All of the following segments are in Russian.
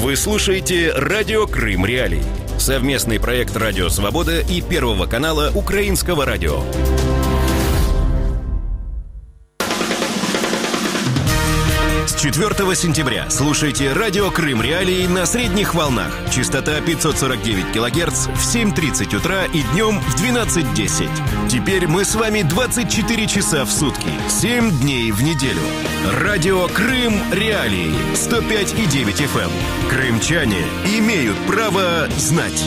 Вы слушаете «Радио Крым Реалии». Совместный проект «Радио Свобода» и Первого канала Украинского радио. С 4 сентября слушайте «Радио Крым Реалии» на средних волнах. Частота 549 кГц в 7:30 утра и днем в 12:10. Теперь мы с вами 24 часа в сутки, 7 дней в неделю. «Радио Крым Реалии» 105,9 FM. Крымчане имеют право знать.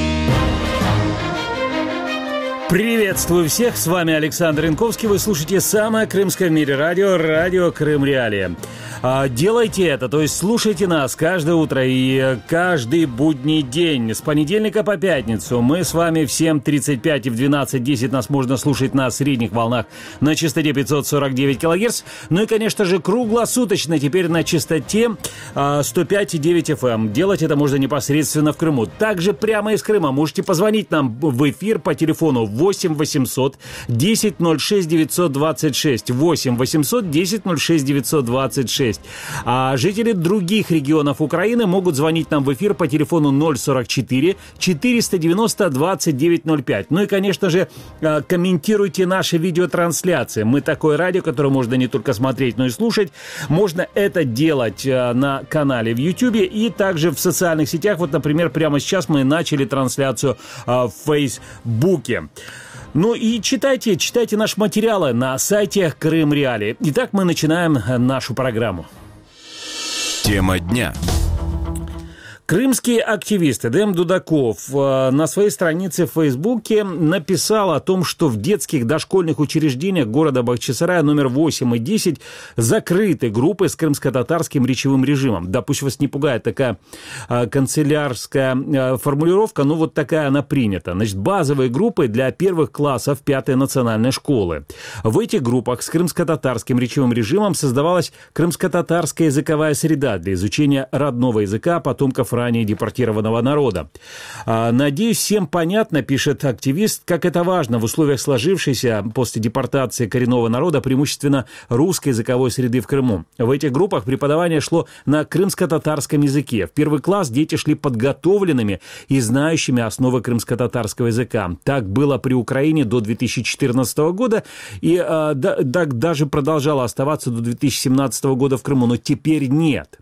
Приветствую всех, с вами Александр Янковский. Вы слушаете самое крымское в мире радио Крым Реалии. Делайте это, то есть слушайте нас каждое утро и каждый будний день. С понедельника по пятницу мы с вами в 7:35 и в 12:10 нас можно слушать на средних волнах на частоте 549 кГц. Ну и, конечно же, круглосуточно теперь на частоте 105,9 FM. Делать это можно непосредственно в Крыму. Также прямо из Крыма можете позвонить нам в эфир по телефону 8 800 10 06 926. 8 800 10 06 926. А жители других регионов Украины могут звонить нам в эфир по телефону 044 490 2905. Ну и, конечно же, комментируйте наши видеотрансляции. Мы такое радио, которое можно не только смотреть, но и слушать. Можно это делать на канале в YouTube и также в социальных сетях. Вот, например, прямо сейчас мы начали трансляцию в Фейсбуке. Ну и читайте наши материалы на сайте Крым Реалии. Итак, мы начинаем нашу программу. Тема дня. Крымский активист Эдем Дудаков на своей странице в Фейсбуке написал о том, что в детских дошкольных учреждениях города Бахчисарая номер 8 и 10 закрыты группы с крымско-татарским речевым режимом. Да, пусть вас не пугает такая канцелярская формулировка, но вот такая она принята. Значит, базовые группы для первых классов 5-й национальной школы. В этих группах с крымско-татарским речевым режимом создавалась крымско-татарская языковая среда для изучения родного языка потомков ранее депортированного народа. Надеюсь, всем понятно, пишет активист, как это важно в условиях сложившейся после депортации коренного народа преимущественно русской языковой среды в Крыму. В этих группах преподавание шло на крымско-татарском языке. В первый класс дети шли подготовленными и знающими основы крымско-татарского языка. Так было при Украине до 2014 года и так даже продолжало оставаться до 2017 года в Крыму, но теперь нет.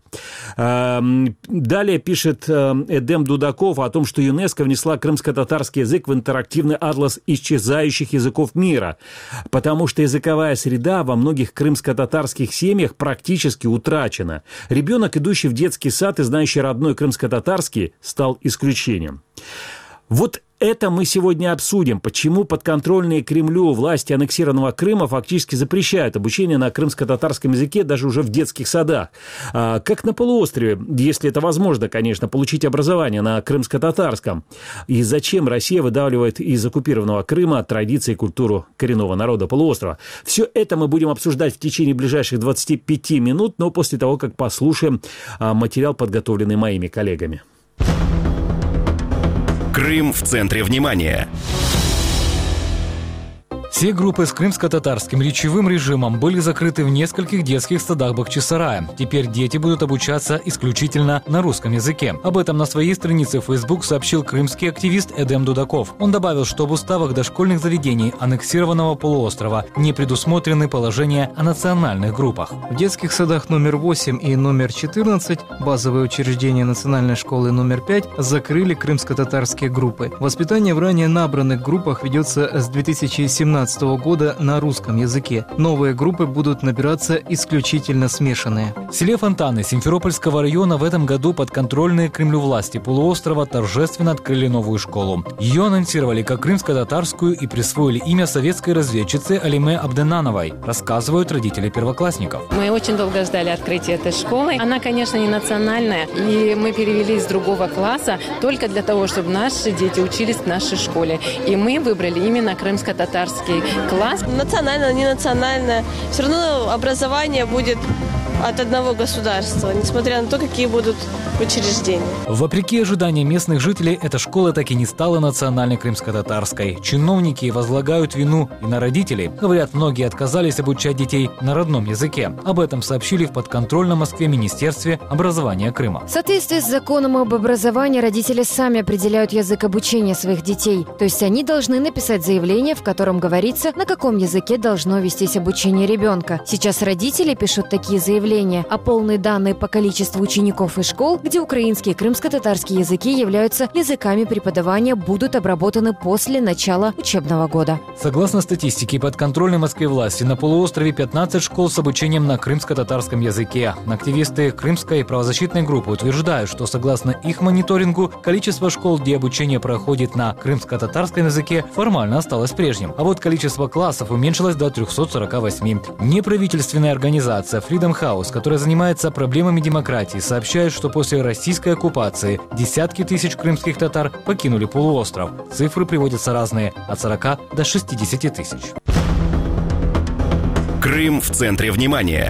Далее пишет Эдем Дудаков о том, что ЮНЕСКО внесла крымско-татарский язык в интерактивный атлас исчезающих языков мира, потому что языковая среда во многих крымско-татарских семьях практически утрачена. Ребенок, идущий в детский сад и знающий родной крымско-татарский, стал исключением. Вот это мы сегодня обсудим, почему подконтрольные Кремлю власти аннексированного Крыма фактически запрещают обучение на крымско-татарском языке даже уже в детских садах. Как на полуострове, если это возможно, конечно, получить образование на крымско-татарском. И зачем Россия выдавливает из оккупированного Крыма традиции и культуру коренного народа полуострова? Все это мы будем обсуждать в течение ближайших 25 минут, но после того, как послушаем материал, подготовленный моими коллегами. Крым в центре внимания. Все группы с крымско-татарским речевым режимом были закрыты в нескольких детских садах Бахчисарая. Теперь дети будут обучаться исключительно на русском языке. Об этом на своей странице в Facebook сообщил крымский активист Эдем Дудаков. Он добавил, что в уставах дошкольных заведений аннексированного полуострова не предусмотрены положения о национальных группах. В детских садах номер 8 и номер 14, базовые учреждения национальной школы номер 5, закрыли крымско-татарские группы. Воспитание в ранее набранных группах ведется с 2017 года на русском языке. Новые группы будут набираться исключительно смешанные. В селе Фонтаны Симферопольского района в этом году подконтрольные Кремлю власти полуострова торжественно открыли новую школу. Ее анонсировали как крымско-татарскую и присвоили имя советской разведчицы Алиме Абденановой, рассказывают родители первоклассников. Мы очень долго ждали открытия этой школы. Она, конечно, не национальная, и мы перевели из другого класса только для того, чтобы наши дети учились в нашей школе. И мы выбрали именно крымско-татарский класс. Национальное, не национальное. Все равно образование будет от одного государства, несмотря на то, какие будут учреждения. Вопреки ожиданиям местных жителей, эта школа так и не стала национальной крымско-татарской. Чиновники возлагают вину и на родителей. Говорят, многие отказались обучать детей на родном языке. Об этом сообщили в подконтрольном Москве Министерстве образования Крыма. В соответствии с законом об образовании родители сами определяют язык обучения своих детей. То есть они должны написать заявление, в котором говорится, на каком языке должно вестись обучение ребенка. Сейчас родители пишут такие заявления, а полные данные по количеству учеников и школ, где украинские и крымско-татарские языки являются языками преподавания, будут обработаны после начала учебного года. Согласно статистике подконтрольной Москве власти, на полуострове 15 школ с обучением на крымско-татарском языке. Активисты крымской правозащитной группы утверждают, что согласно их мониторингу, количество школ, где обучение проходит на крымско-татарском языке, формально осталось прежним. А вот количество классов уменьшилось до 348. Неправительственная организация Freedom House, которая занимается проблемами демократии, сообщает, что после российской оккупации десятки тысяч крымских татар покинули полуостров. Цифры приводятся разные – от 40 до 60 тысяч. Крым в центре внимания.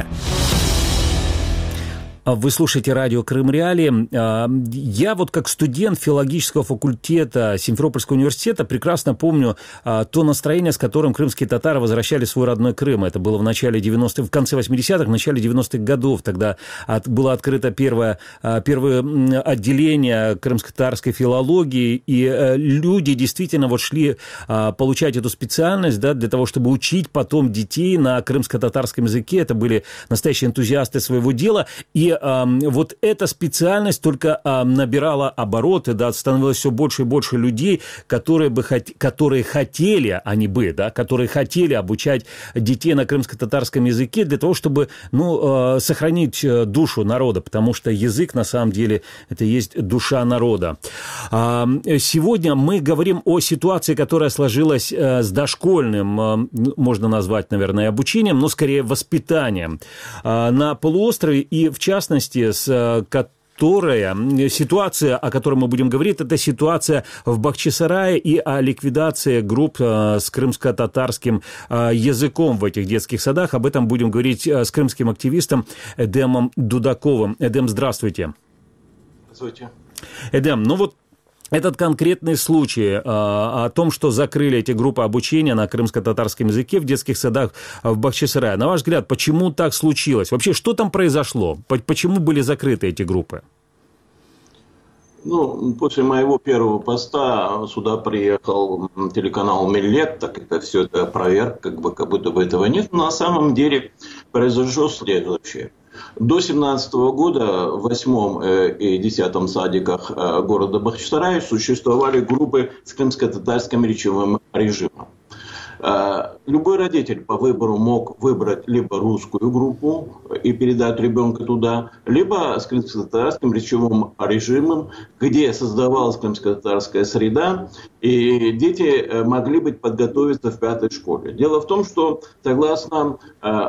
Вы слушаете радио «Крым Реалии». Я вот как студент филологического факультета Симферопольского университета прекрасно помню то настроение, с которым крымские татары возвращали свой родной Крым. Это было в начале 90-х, в конце 80-х, в начале 90-х годов. Тогда было открыто первое отделение крымско-татарской филологии, и люди действительно вот шли получать эту специальность, да, для того, чтобы учить потом детей на крымско-татарском языке. Это были настоящие энтузиасты своего дела. И вот эта специальность только набирала обороты, да, становилось все больше и больше людей, которые хотели, которые хотели обучать детей на крымско-татарском языке для того, чтобы, сохранить душу народа, потому что язык, на самом деле, это и есть душа народа. Сегодня мы говорим о ситуации, которая сложилась с дошкольным, можно назвать, наверное, обучением, но скорее воспитанием на полуострове, и в частности, ситуация, о которой мы будем говорить, это ситуация в Бахчисарае и о ликвидации групп с крымско-татарским языком в этих детских садах. Об этом будем говорить с крымским активистом Эдемом Дудаковым. Эдем, здравствуйте. Здравствуйте. Эдем, этот конкретный случай о том, что закрыли эти группы обучения на крымско-татарском языке в детских садах в Бахчисарае. На ваш взгляд, почему так случилось? Вообще, что там произошло? Почему были закрыты эти группы? После моего первого поста сюда приехал телеканал «Миллет», так это все это проверка, как будто бы этого нет. Но на самом деле произошло следующее. До 2017 года в 8 и 10 садиках города Бахчисарая существовали группы с крымско-татарским речевым режимом. Любой родитель по выбору мог выбрать либо русскую группу и передать ребенка туда, либо с крымско-татарским речевым режимом, где создавалась крымско-татарская среда, и дети могли быть подготовиться в 5-й школе. Дело в том, что согласно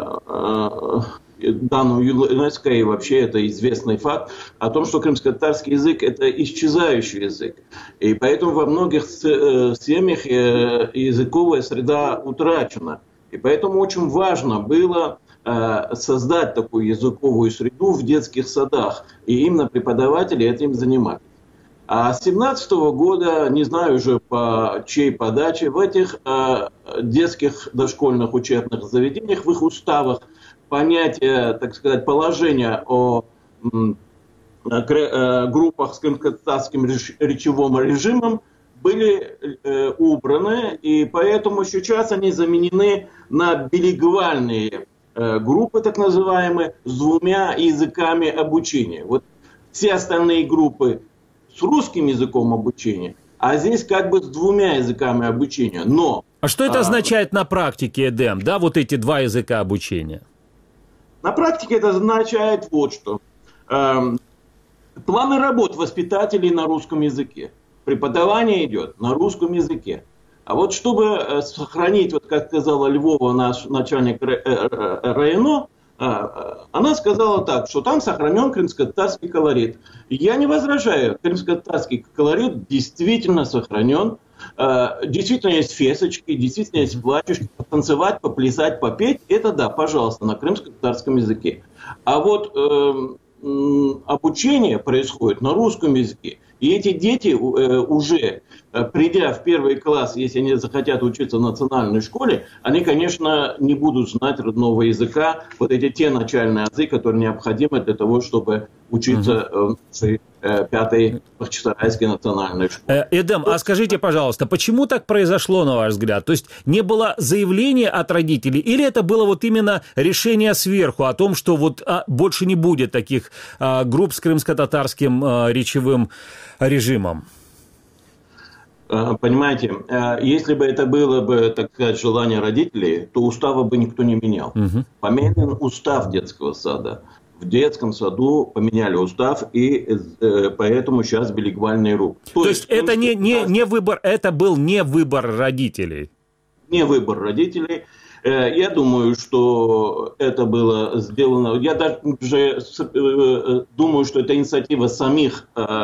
данным ЮНЕСКО, и вообще это известный факт, о том, что крымско-татарский язык – это исчезающий язык. И поэтому во многих семьях языковая среда утрачена. И поэтому очень важно было создать такую языковую среду в детских садах. И именно преподаватели этим занимались. А с 2017 года, не знаю уже по чьей подаче, в этих детских дошкольных учебных заведениях, в их уставах, понятие, так сказать, положение о группах с крымско-татарским речевым режимом были убраны, и поэтому сейчас они заменены на билингвальные группы, так называемые, с 2 языками обучения. Вот все остальные группы с русским языком обучения, а здесь как бы с 2 языками обучения. Но а что это означает на практике, Эдем, да, вот эти 2 языка обучения? На практике это означает вот что. Планы работ воспитателей на русском языке. Преподавание идет на русском языке. А вот чтобы сохранить, вот как сказала Львова, наш начальник РАИНО, она сказала так, что там сохранен крымско-татарский колорит. Я не возражаю, крымско-татарский колорит действительно сохранен. Действительно есть фесочки, действительно есть платьюшки. Танцевать, поплясать, попеть, это да, пожалуйста, на крымско-татарском языке. А вот обучение происходит на русском языке. И эти дети уже, придя в первый класс, если они захотят учиться в национальной школе, они, конечно, не будут знать родного языка, вот эти те начальные азы, которые необходимы для того, чтобы учиться в нашей 5-й Бахчисарайской национальной школе. Эдем, а скажите, пожалуйста, почему так произошло, на ваш взгляд? То есть не было заявления от родителей, или это было вот именно решение сверху о том, что вот больше не будет таких групп с крымско-татарским речевым режимом? Понимаете, если бы это было бы, так сказать, желание родителей, то устава бы никто не менял. Поменян устав детского сада. В детском саду поменяли устав, и поэтому сейчас билингвальный РУ. То есть это не выбор, это был не выбор родителей? Не выбор родителей. Я думаю, что это было сделано... Я даже думаю, что это инициатива самих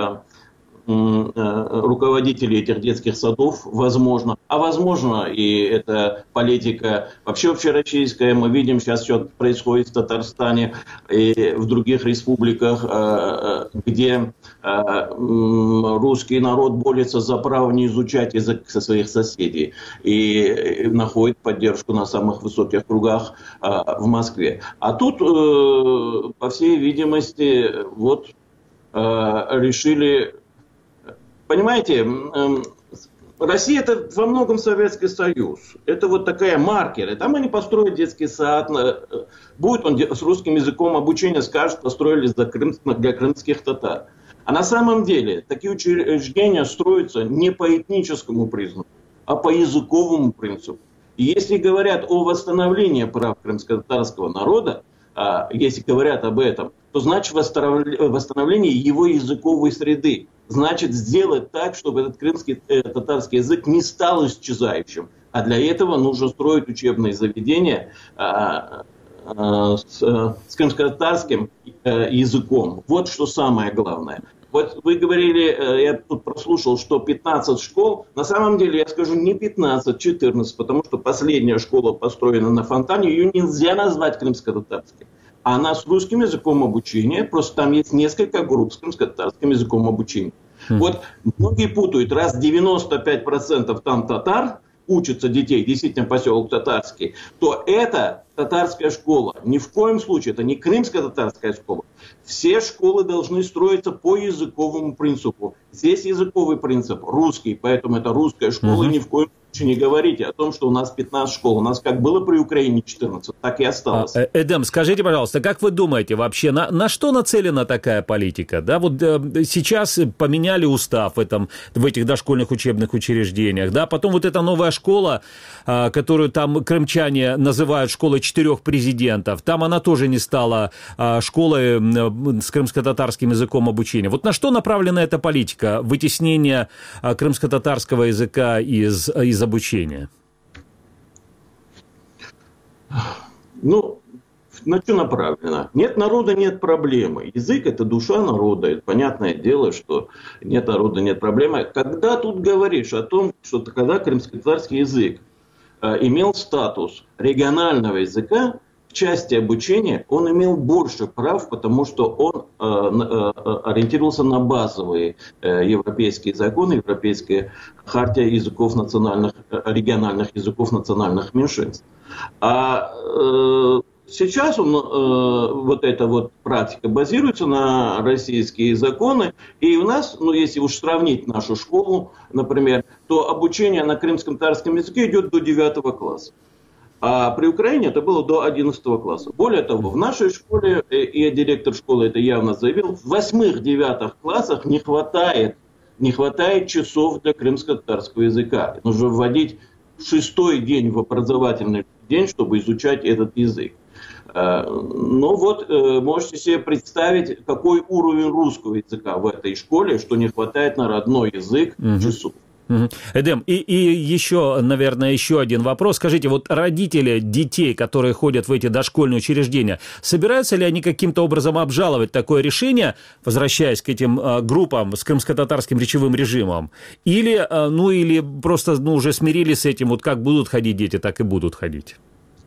руководителей этих детских садов, возможно. А возможно, и это политика вообще общероссийская. Мы видим сейчас, что происходит в Татарстане и в других республиках, где русский народ борется за право не изучать язык со своих соседей и находит поддержку на самых высоких кругах в Москве. А тут, по всей видимости, вот решили... Понимаете, Россия – это во многом Советский Союз. Это вот такая маркер. Там они построят детский сад. Будет он с русским языком, обучение скажут, построили для крымских татар. А на самом деле такие учреждения строятся не по этническому признаку, а по языковому принципу. И если говорят о восстановлении прав крымско-татарского народа, если говорят об этом, то значит восстановление его языковой среды. Значит сделать так, чтобы этот крымский татарский язык не стал исчезающим. А для этого нужно строить учебные заведения с крымско-татарским языком. Вот что самое главное. Вот вы говорили, я тут прослушал, что 15 школ. На самом деле, я скажу, не 15, 14, потому что последняя школа построена на Фонтане, ее нельзя назвать крымско-татарской. Она с русским языком обучения, просто там есть несколько групп с крымско-татарским языком обучения. Вот многие путают, раз 95% там татар, учатся детей, действительно поселок татарский, то это татарская школа. Ни в коем случае, это не крымско-татарская школа. Все школы должны строиться по языковому принципу. Здесь языковый принцип русский, поэтому это русская школа, и ни в коем случае не говорите о том, что у нас 15 школ. У нас как было при Украине 14, так и осталось. Эдем, скажите, пожалуйста, как вы думаете вообще, на что нацелена такая политика? Да, вот сейчас поменяли устав в этих дошкольных учебных учреждениях, да, потом вот эта новая школа, которую там крымчане называют школой 4 президентов, там она тоже не стала школой с крымско-татарским языком обучения. Вот на что направлена эта политика вытеснения крымско-татарского языка из обучения? Ну, на что направлено? Нет народа, нет проблемы. Язык – это душа народа. Это понятное дело, что нет народа, нет проблемы. Когда тут говоришь о том, что когда крымско-татарский язык имел статус регионального языка, в части обучения он имел больше прав, потому что он ориентировался на базовые европейские законы, европейская хартия языков региональных языков национальных меньшинств. А сейчас вот эта вот практика базируется на российские законы, и у нас, если уж сравнить нашу школу, например, то обучение на крымско-татарском языке идет до 9 класса. А при Украине это было до 11 класса. Более того, в нашей школе, и директор школы это явно заявил, в 8-9 классах не хватает часов для крымско-татарского языка. Нужно вводить 6-й день в образовательный день, чтобы изучать этот язык. Ну вот, можете себе представить, какой уровень русского языка в этой школе, что не хватает на родной язык часов. Эдем, и еще, наверное, еще один вопрос. Скажите, вот родители детей, которые ходят в эти дошкольные учреждения, собираются ли они каким-то образом обжаловать такое решение, возвращаясь к этим группам с крымско-татарским речевым режимом? Или просто уже смирились с этим, вот как будут ходить дети, так и будут ходить?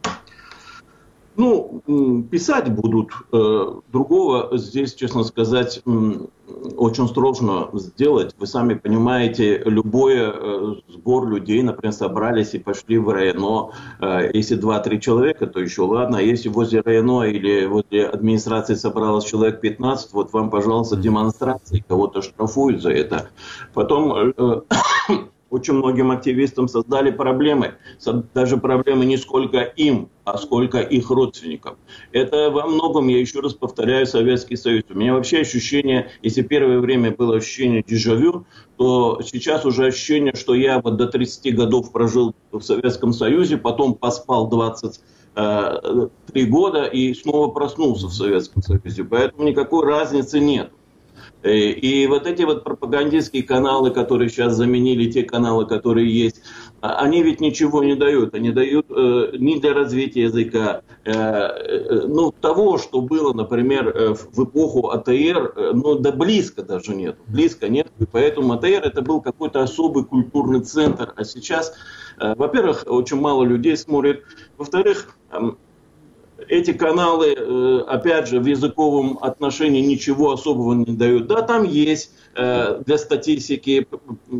Писать будут. Другого здесь, честно сказать, очень сложно сделать. Вы сами понимаете, любой сбор людей, например, собрались и пошли в районо. Если 2-3 человека, то еще ладно. А если возле районо или возле администрации собралось человек 15, вот вам, пожалуйста, демонстрации, кого-то штрафуют за это. Потом... Очень многим активистам создали проблемы. Даже проблемы не сколько им, а сколько их родственникам. Это во многом, я еще раз повторяю, Советский Союз. У меня вообще ощущение, если первое время было ощущение дежавю, то сейчас уже ощущение, что я вот до 30 годов прожил в Советском Союзе, потом поспал 23 года и снова проснулся в Советском Союзе. Поэтому никакой разницы нет. И вот эти вот пропагандистские каналы, которые сейчас заменили те каналы, которые есть, они ведь ничего не дают. Они дают ни для развития языка, того, что было, например, в эпоху АТР, да близко даже нет. Близко нет. И поэтому АТР это был какой-то особый культурный центр. А сейчас, во-первых, очень мало людей смотрит. Во-вторых, эти каналы, опять же, в языковом отношении ничего особого не дают. Да, там есть для статистики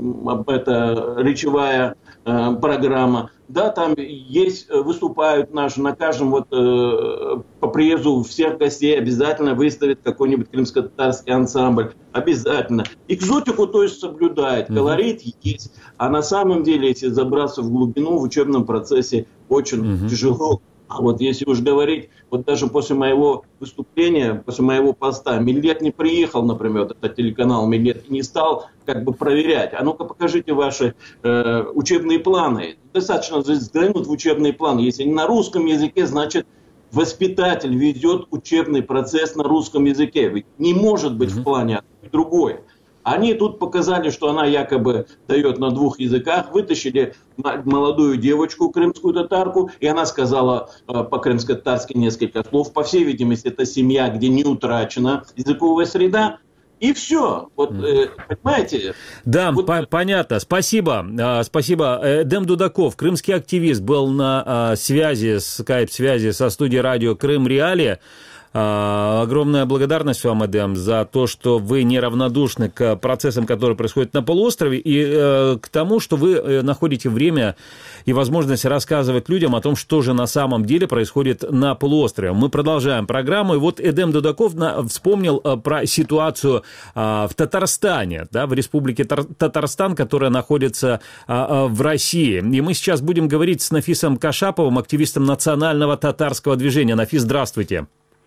речевая программа. Да, там есть, выступают наши, на каждом по приезду всех гостей обязательно выставят какой-нибудь крымско-татарский ансамбль. Обязательно. Экзотику, то есть, соблюдает. Колорит есть. А на самом деле, если забраться в глубину, в учебном процессе очень тяжело. А вот если уж говорить, вот даже после моего выступления, после моего поста, Миллет не приехал, например, этот телеканал Миллет, и не стал проверять. А ну-ка покажите ваши учебные планы. Достаточно взглянуть в учебные планы. Если не на русском языке, значит воспитатель ведет учебный процесс на русском языке. Ведь не может быть в плане другой. Они тут показали, что она якобы дает на 2 языках, вытащили молодую девочку, крымскую татарку, и она сказала по-крымско-татарски несколько слов. По всей видимости, это семья, где не утрачена языковая среда. И все. Вот, понимаете? Да, понятно. Спасибо. Спасибо. Эдем Дудаков, крымский активист, был на скайп-связи со студией радио Крым Реалии. Огромная благодарность вам, Эдем, за то, что вы неравнодушны к процессам, которые происходят на полуострове, и к тому, что вы находите время и возможность рассказывать людям о том, что же на самом деле происходит на полуострове. Мы продолжаем программу, и вот Эдем Дудаков вспомнил про ситуацию в Татарстане, да, в республике Татарстан, которая находится в России. И мы сейчас будем говорить с Нафисом Кашаповым, активистом национального татарского движения. Нафис, здравствуйте.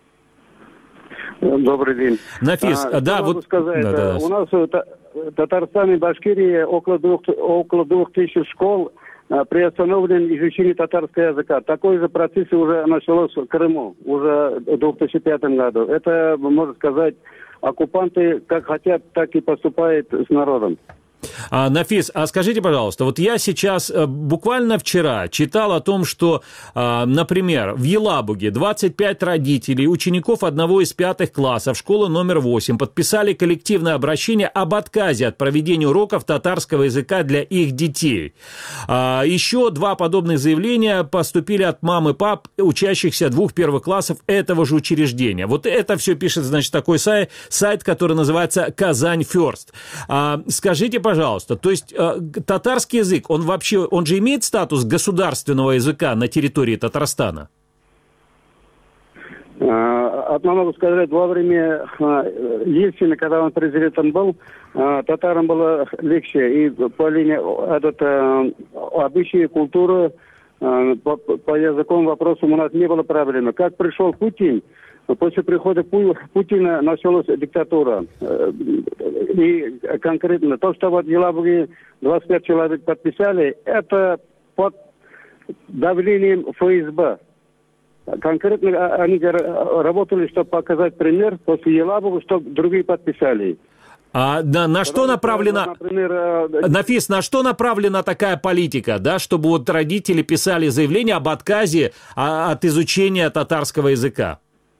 Добрый день. Нафис, да, вот... сказать, да. У нас в Татарстане и Башкирии около 2000 школ приостановлено изучение татарского языка. Такой же процесс уже началось в Крыму, уже в 2005 году. Это, можно сказать, оккупанты как хотят, так и поступают с народом. Нафис, а скажите, пожалуйста, вот я сейчас буквально вчера читал о том, что, например, в Елабуге 25 родителей, учеников одного из 5 классов школы номер 8 подписали коллективное обращение об отказе от проведения уроков татарского языка для их детей. Еще 2 подобных заявления поступили от мам и пап, учащихся 2 первых классов этого же учреждения. Вот это все пишет, значит, такой сайт, который называется «Казань Фёрст». Скажите, пожалуйста, то есть татарский язык, он же имеет статус государственного языка на территории Татарстана? Одно могу сказать, во время Ельцина, когда он президентом был, татарам было легче. И по линии обычаи, культуры, по языковым вопросам у нас не было проблемы. Как пришел Путин, после прихода Путина началась диктатура. И конкретно то, что вот в Елабуге 25 человек подписали, это под давлением ФСБ. Конкретно они работали, чтобы показать пример после Елабуга, чтобы другие подписали. А на что направлена, например, Нафис, на что направлена такая политика, да, чтобы вот родители писали заявление об отказе от изучения татарского языка?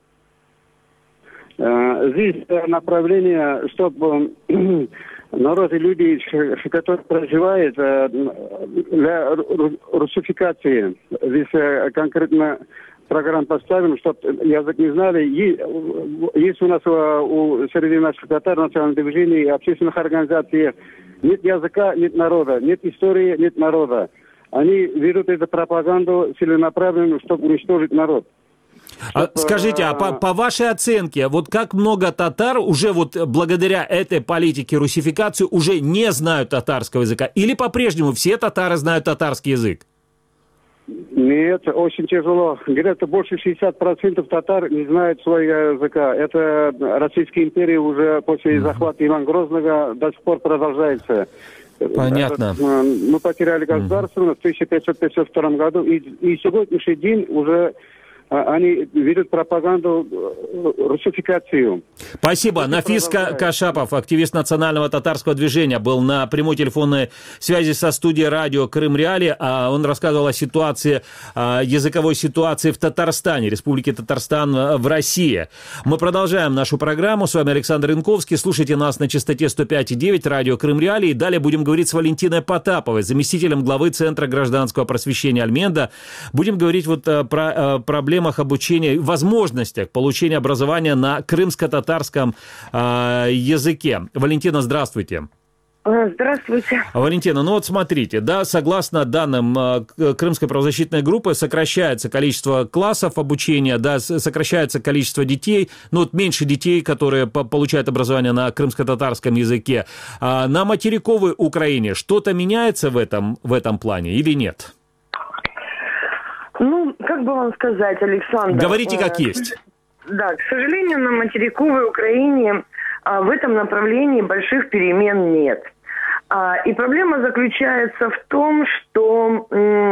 Здесь направление, чтобы народ и люди, которые проживают для русификации, здесь конкретно программ поставим, чтобы язык не знали. Есть у нас среди наших татар национальных движений и общественных организаций нет языка, нет народа, нет истории, нет народа. Они ведут эту пропаганду целенаправленно, чтобы уничтожить народ. Скажите, а по вашей оценке, вот как много татар уже вот благодаря этой политике русификации уже не знают татарского языка? Или по-прежнему все татары знают татарский язык? Нет, очень тяжело. Где-то больше 60% татар не знают своего языка. Это Российская империя уже после захвата Ивана Грозного до сих пор продолжается. Понятно. Мы потеряли государство в 1552 году, и сегодняшний день уже они ведут пропаганду, русификацию. Спасибо. Нафис Кашапов, активист национального татарского движения, был на прямой телефонной связи со студией радио Крым Реалии. Он рассказывал о ситуации, языковой ситуации в Татарстане, Республике Татарстан в России. Мы продолжаем нашу программу. С вами Александр Янковский. Слушайте нас на частоте 105,9 радио Крым Реалии. И далее будем говорить с Валентиной Потаповой, заместителем главы Центра гражданского просвещения Альменда. Будем говорить вот про проблемы обучения, возможностях получения образования на крымско-татарском языке. Валентина, здравствуйте. Здравствуйте. Валентина, ну вот смотрите, да, согласно данным Крымской правозащитной группы, сокращается количество классов обучения, да, сокращается количество детей, ну вот меньше детей, которые получают образование на крымско-татарском языке. На материковой Украине что-то меняется в этом плане или нет? Ну, как бы вам сказать, Александр... Говорите, как есть. Да, к сожалению, на материковой Украине в этом направлении больших перемен нет. И проблема заключается в том, что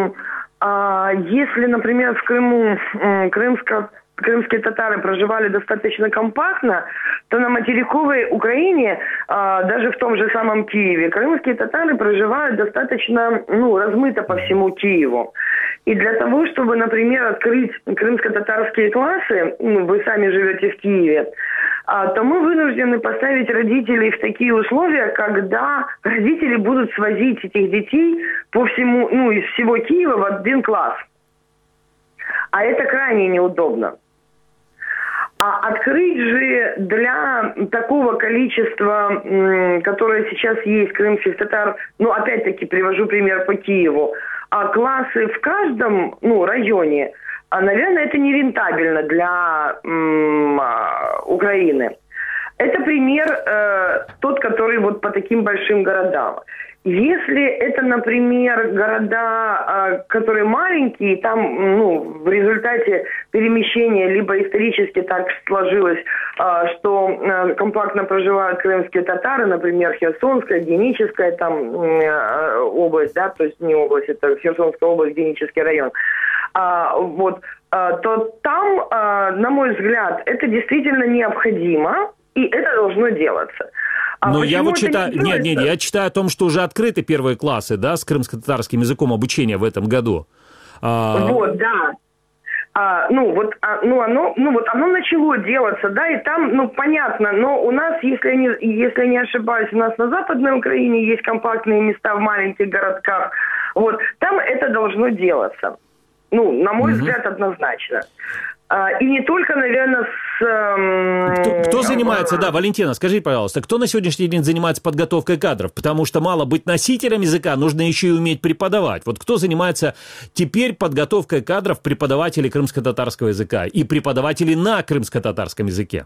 если, например, в Крыму крымские татары проживали достаточно компактно, то на материковой Украине, даже в том же самом Киеве, крымские татары проживают достаточно размыто по всему Киеву. И для того, чтобы, например, открыть крымско-татарские классы, вы сами живете в Киеве, то мы вынуждены поставить родителей в такие условия, когда родители будут свозить этих детей по всему, из всего Киева в один класс. А это крайне неудобно. А открыть же для такого количества, которое сейчас есть, крымских татар, опять-таки привожу пример по Киеву, классы в каждом районе, наверное, это нерентабельно для Украины. Это пример тот, который вот по таким большим городам. Если это, например, города, которые маленькие, там, в результате перемещения, либо исторически так сложилось, что компактно проживают крымские татары, например, Херсонская, Геническая там область, да, то есть не область, это Херсонская область, Генический район, то там, на мой взгляд, это действительно необходимо, и это должно делаться. Но я вот читаю, я читаю о том, что уже открыты первые классы, да, с крымско-татарским языком обучения в этом году. Вот, да. Оно начало делаться, да, и там, понятно, но у нас, если не ошибаюсь, у нас на Западной Украине есть компактные места в маленьких городках, вот, там это должно делаться. На мой взгляд, однозначно. И не только, наверное, Кто занимается, Валентина, скажите, пожалуйста, кто на сегодняшний день занимается подготовкой кадров? Потому что мало быть носителем языка, нужно еще и уметь преподавать. Вот кто занимается теперь подготовкой кадров преподавателей крымско-татарского языка и преподавателей на крымско-татарском языке?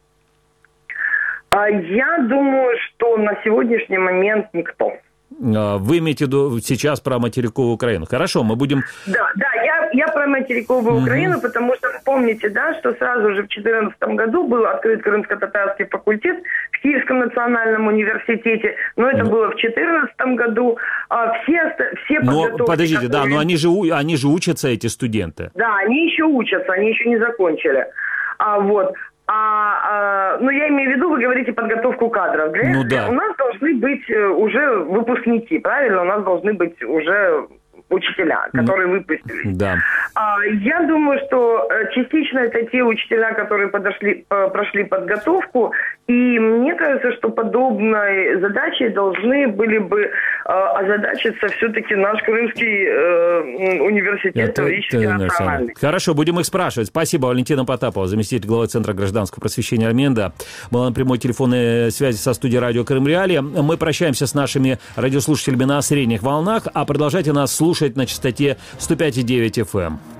Я думаю, что на сегодняшний момент никто. Вы имеете в виду сейчас про материковую Украину. Хорошо, мы будем... Да, я про материковую Украину, потому что помните, да, что сразу же в 2014 году был открыт крымско-татарский факультет в Киевском национальном университете, но это было в 2014 году. Все подготовки... Но подождите, которые... но они же учатся, эти студенты. Да, они еще учатся, они еще не закончили. я имею в виду, вы говорите подготовку кадров. У нас должны быть уже выпускники, правильно? У нас должны быть уже учителя, которые выпустились. Да. Я думаю, что частично это те учителя, которые прошли подготовку, и мне кажется, что подобной задачей должны были бы озадачиться все-таки наш Крымский университет исторически национальный. Хорошо, будем их спрашивать. Спасибо, Валентина Потапова, заместитель главы Центра гражданского просвещения Альменда, была на прямой телефонной связи со студией радио Крым Реалии. Мы прощаемся с нашими радиослушателями на средних волнах, а продолжайте нас слушать на частоте 105,9 FM.